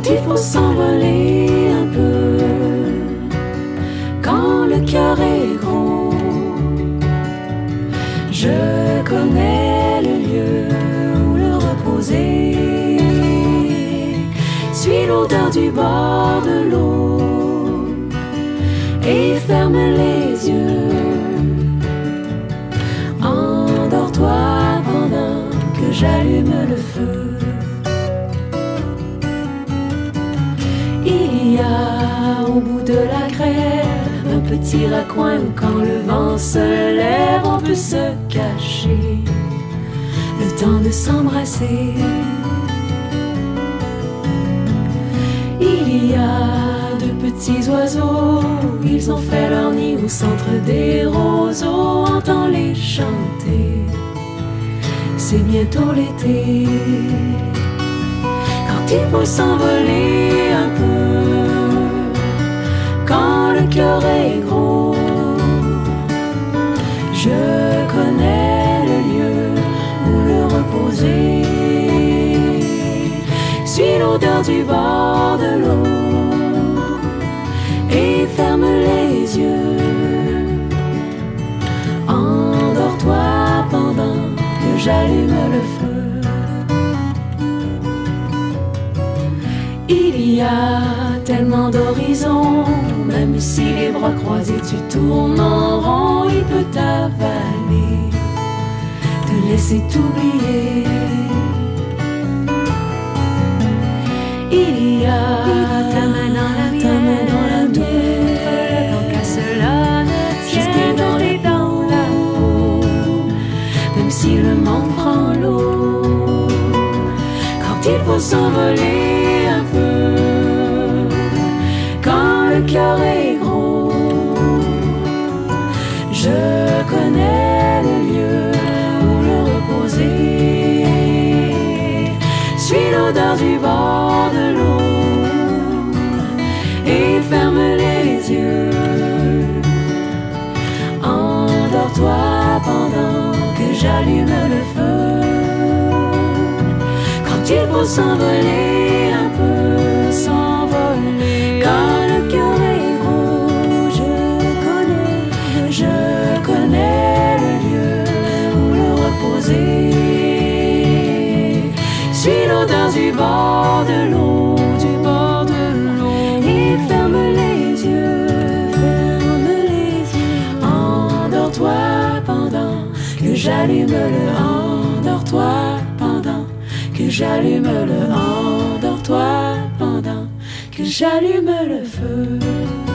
il faut s'envoler un peu, quand le cœur est gros. Je connais le lieu où le reposer. Suis l'odeur du bord de l'eau et ferme les yeux. Endors-toi pendant que j'allume le feu. Il y a au bout de la grève un petit raccoin où quand le vent se lève on peut se cacher, le temps de s'embrasser. Il y a de petits oiseaux, ils ont fait leur nid au centre des roseaux. Entends-les chanter, c'est bientôt l'été. Quand il faut s'envoler un peu, quand le cœur est gros, je connais le lieu où le reposer. Suis l'odeur du bord de l'eau et ferme les yeux. Endors-toi pendant que j'allume le feu. Il y a tellement d'horizons, même si les bras croisés tu tournes en rond, il peut t'avaler, te laisser t'oublier. Il y a ta main dans la mienne, tant qu'à cela ne tienne dans les dents là-haut, même si le monde prend l'eau. Quand il faut s'envoler un peu, quand le cœur est gros, je connais le lieu où le reposer. Suis l'odeur du bord de l'eau et ferme les yeux. Endors-toi pendant que j'allume le feu. Quand il faut s'envoler un peu, s'envoler. Quand le cœur est gros, je connais le lieu où le reposer. Suis l'odeur du bord de l'eau, et ferme les yeux, Endors-toi pendant que j'allume le. Endors-toi pendant que j'allume le. Endors-toi pendant que j'allume le feu.